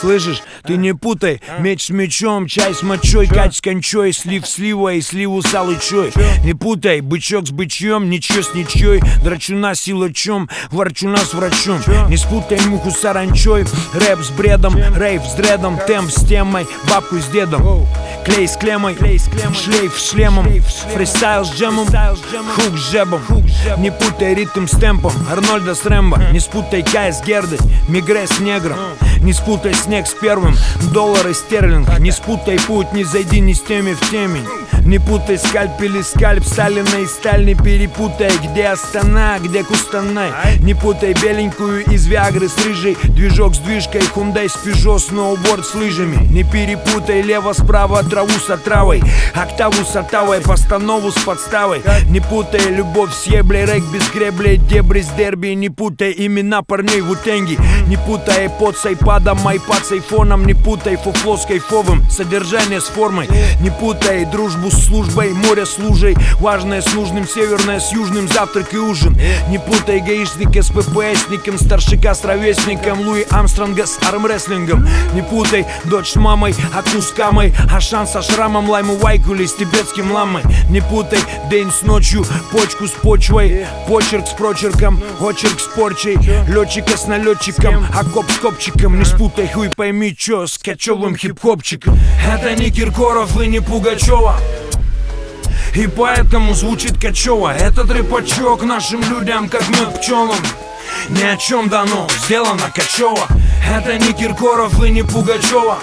Слышишь, ты не путай меч с мечом, чай с мочой, кать с кончой, слив сливой, сливу с алычой. Не путай бычок с бычьем, ничего с ничьей, драчуна силачом, ворчуна с врачом. Не спутай муху с саранчой, рэп с бредом, рейв с дредом, темп с темой, бабку с дедом. Клей с клеммой, шлейф с шлемом, фристайл с джемом, хук с жебом. Не путай ритм с темпом, Арнольда с Рэмбо. Не спутай Кай с Гердой, Мигре с негром. Не спутай снег с первым, доллар и стерлинг. Не спутай путь, не зайди ни с теми в темень. Не путай скальпель и скальп, Сталина и сталь. Не перепутай, где Астана, где Кустанай. Не путай беленькую из Виагры с рыжей, движок с движкой, Хундай с Пежо, сноуборд с лыжами. Не перепутай лево-справа, траву с отравой, октаву с оттавой, постанову с подставой. Не путай любовь с еблей, регби с греблей, дебри с дерби. Не путай имена парней в утенге. Не путай iPod с айпадом, айпад с айфоном. Не путай фуфло с кайфовым, содержание с формой. Не путай дружбу с службой, море с лужей, важное с нужным, северное с южным, завтрак и ужин. Не путай гаишника с ППСником, старшика с ровесником, Луи Армстронга с армрестлингом. Не путай дочь с мамой, аку с камой, Ашан со шрамом, лайму вайкули с тибетским ламой. Не путай день с ночью, почку с почвой, почерк с прочерком, очерк с порчей, летчика с налетчиком, окоп с копчиком. Не спутай хуй пойми чё с качевым хип-хопчиком. Это не Киркоров и не Пугачева, и поэтому звучит качево. Этот рэпачок нашим людям как мед пчелам. Ни о чем дано, сделано качево. Это не Киркоров и не Пугачева,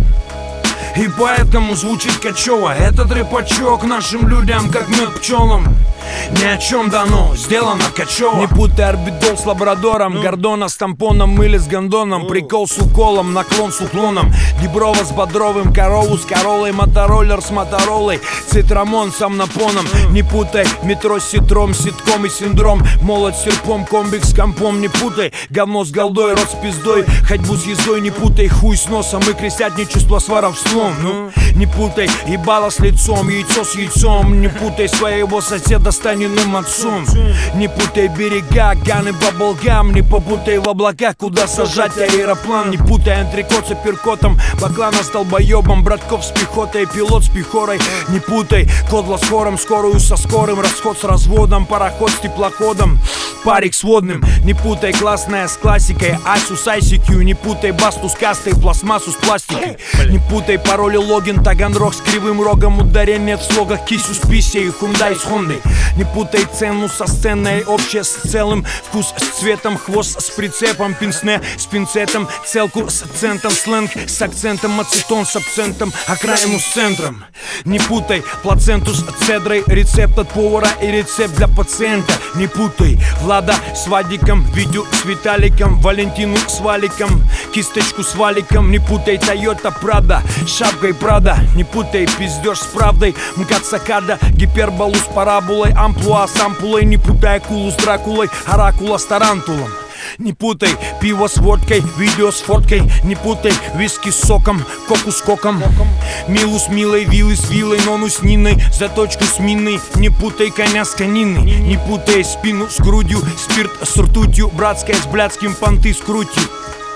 и поэтому звучит качево. Этот рэпачок нашим людям как мед пчелам. Ни о чем дано, сделано качево. Не путай орбидол с лабрадором, Гордона с тампоном или с гондоном, прикол с уколом, наклон с уклоном, Диброва с Бодровым, корову с королой, мотороллер с моторолой, цитрамон с амнопоном. Не путай метро с ситром, ситком и синдром, молот с серпом, комбик с компом. Не путай говно с голдой, рот с пиздой, ходьбу с ездой. Не путай хуй с носом и крестятничество с воровством. Не путай ебало с лицом, яйцо с яйцом. Не путай своего соседа с Таниным отцом. Не путай берега, ганы, баблгам. Не попутай в облаках, куда сажать аэроплан. Не путай антрикот с апперкотом, баклана с долбоебом, братков с пехотой, пилот с пехорой. Не путай кодла с хором, скорую со скорым, расход с разводом, пароход с теплоходом, парик с водным. Не путай классная с классикой, Асу с ICQ. Не путай басту с кастой, пластмассу с пластикой. Не путай пароль и логин, Таганрог с кривым рогом, ударение в слогах, кисю с писей и Хундай с Хондой. Не путай цену со сценой, общее с целым, вкус с цветом, хвост с прицепом, пенсне с пинцетом, целку с центом, сленг с акцентом, ацетон с абсентом, окраину с центром. Не путай плаценту с цедрой, рецепт от повара и рецепт для пациента. Не путай Влада с Вадиком, Витю с Виталиком, Валентину с Валиком, кисточку с валиком. Не путай Тойота Прада с шапкой Прада. Не путай пиздеж с правдой, МКАД Сакада, гиперболу с параболой, амплуа с ампулой. Не путай акулу с Дракулой, оракула с тарантулом. Не путай пиво с водкой, видео с фоткой. Не путай виски с соком, коку с коком, Милу с Милой, вилы с вилой, Нону с Ниной, заточку с миной. Не путай коня с кониной. Не путай спину с грудью, спирт с ртутью, братская с блядским, понты с крутью.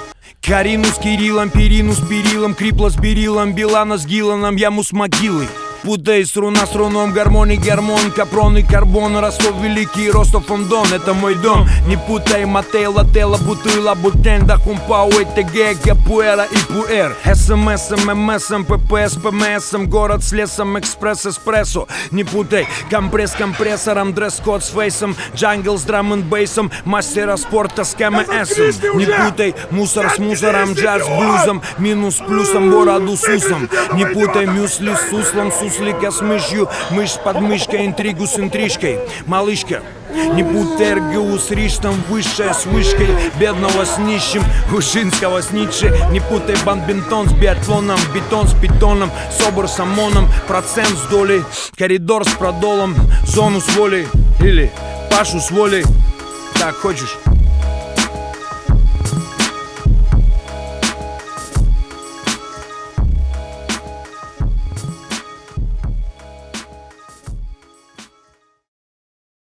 Карину с Кириллом, Перину с Перилом, Крипла с Берилом, Билана с Гилланом, яму с могилой. Путай струна с руном, гармоний гормон, капрон и карбон, Ростов Великий, Ростов-он-Дон, это мой дом. Не путай Матей, Лателла, Бутуйла, Бутенда, Хумпау, ЭТГ, Капуэра и Пуэр. СМС, ММС, ППС, ПМС, город с лесом, экспресс, эспрессо. Не путай компресс компрессором, дресс-код с фейсом, джангл с драм-н-бейсом, мастера спорта с КМСом. Не путай мусор с мусором, джаз с блюзом, минус с плюсом, бороду с усом. Не путай мюсли с суслом, суслика с мышью, мышь с подмышкой, интригу с интрижкой. Малышка, не путай РГУ с Риштом, высшая с вышкой, бедного с нищим, Ушинского с Ницше. Не путай бандбинтон с биатлоном, бетон с питоном, собор с ОМОНом, процент с долей, коридор с продолом, зону с волей или Пашу с волей. Так хочешь?